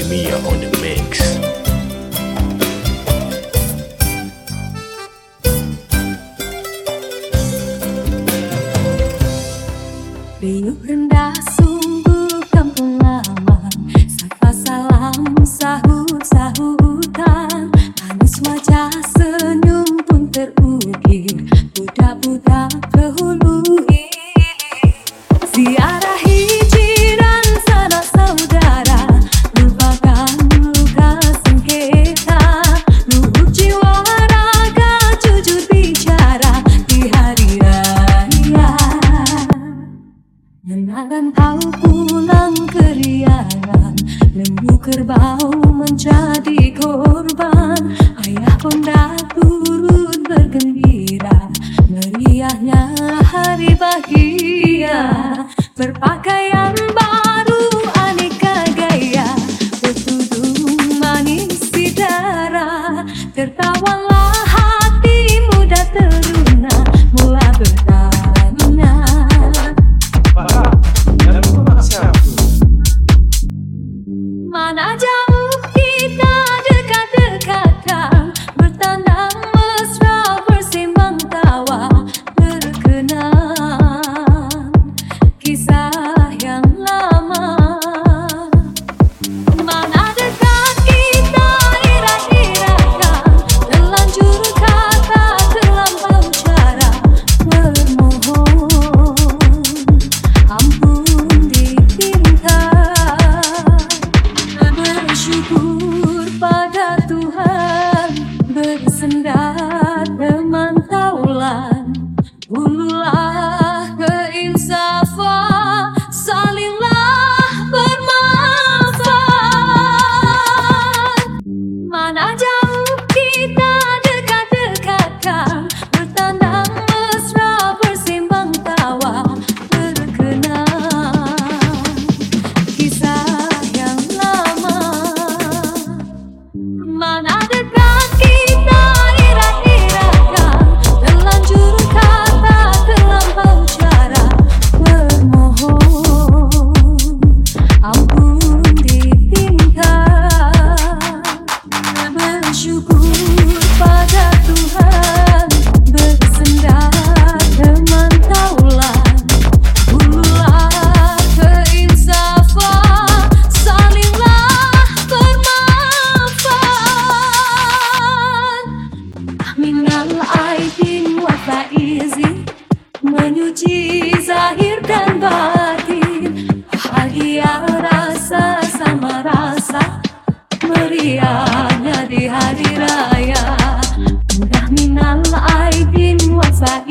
Mia on the mix. Riuh rendah sungguh kampung lama, sapa salam sahut-sahutan, manis wajah senyum pun terukir, budak-budak berhulu hilir. Ziarahi jiran sanak saudara, lupakan luka sengketa, luhur jiwa raga jujur bicara di hari raya. Menangan kau pulang keriangan, lembu kerbau menjadi korban, ayah pun dah turut bergembira, meriahnya hari bahagia. Berpakaian baru aneka gaya, bertudung manis di darah, tertawalah hati muda teruna mula bertanya. Mana jauh kita dekat-dekatan, bertandang mesra bersembang tawa, berkenang kisah yang lama. Mana dekat kita irat-iratkan, terlanjur kata terlampau cara, bermohon ampun diminta. Bersyukur pada Tuhan, bersendar teman taulan, ululah keinsafan, salinglah bermanfaat. Mana jauh kita dekat-dekatkan, bertandang mesra bersembang tawa, berkenang kisah yang lama. Mana dekat kita irat-iratkan, terlanjur kata terlampau cara, bermohon ampun diminta. Bersyukur pada Tuhan, bersendar teman taulan, ululah keinsafan, salinglah bermanfaat. Minal aidin wa faizin, menyuci zahir dan batin, bahagia rasa sama rasa, meriahnya di hari raya. Mudah minal aidin wa faizin.